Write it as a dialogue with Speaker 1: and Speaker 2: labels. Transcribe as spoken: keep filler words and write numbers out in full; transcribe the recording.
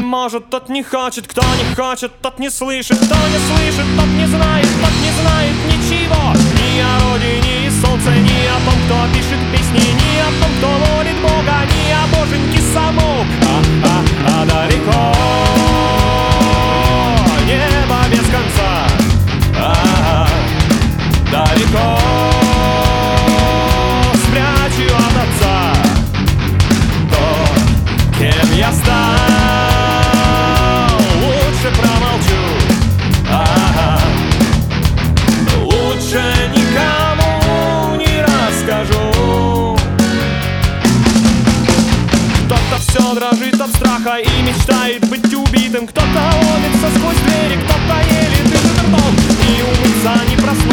Speaker 1: может, тот не хочет. Кто не хочет, тот не слышит. Кто не слышит, тот не знает. Тот не знает ничего ни о родине и солнце, ни о том, кто пишет песни, ни о том, кто молит Бога, ни о боженьке саму. А, а, а далеко небо без конца. А, далеко спрячу от отца то, кем я стал. Лучше промолчу, а, лучше никому не расскажу. Кто-то все дрожит от страха и мечтает быть убитым. Кто-то ломится сквозь двери, кто-то еле дышит ртом. И умыться, не проснуться.